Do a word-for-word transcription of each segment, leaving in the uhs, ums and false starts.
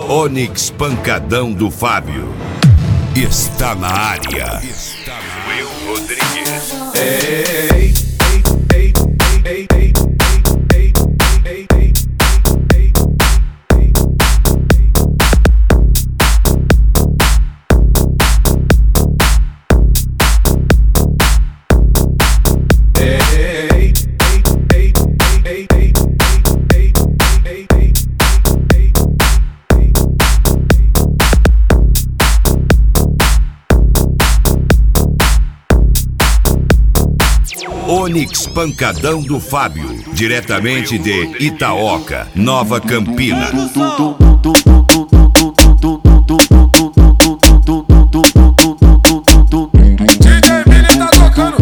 Onyx Pancadão do Fábio está na área. Will Rodrigues. Ei, ei, ei, ei, ei. Onyx Pancadão do Fábio, diretamente de Itaoca, Nova Campina. D J Mini tá tocando.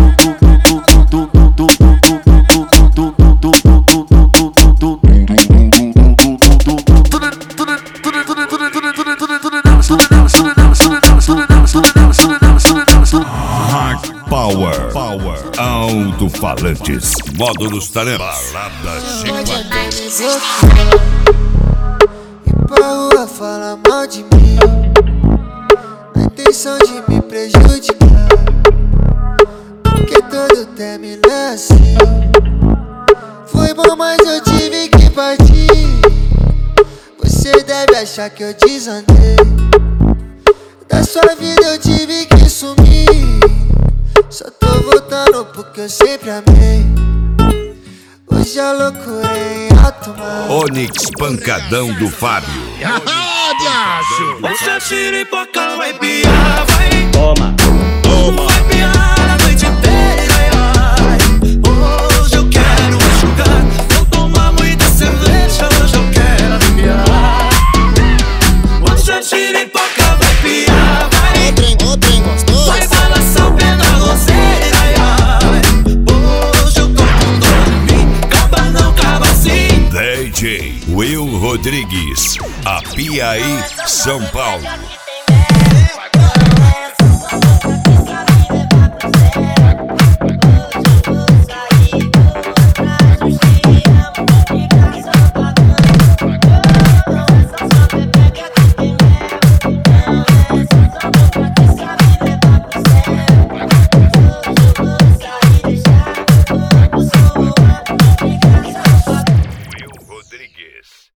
Power, Power, alto-falantes, módulos talentos, balada chiclete. E pra rua fala mal de mim, na intenção de me prejudicar, porque todo término é assim. Foi bom, mas eu tive que partir. Você deve achar que eu desandei, da sua vida eu tive que sumir. Só tô voltando porque eu sempre amei. Hoje a loucura é em alto mar. Onyx Pancadão do Fábio. Essa xiripoca vai piar, vai. Toma, toma. Vai piar a noite inteira, ai. Hoje eu quero enxugar. Vou tomar muita cerveja, hoje eu quero aliviar. Essa xiripoca vai piar, vai. O trem, o trem gostoso. Vai balançar o pé na roseira, ai, ai. Hoje eu tô com dor em mim, acaba não, acaba assim. D J Will Rodrigues, Apiaí, São Paulo.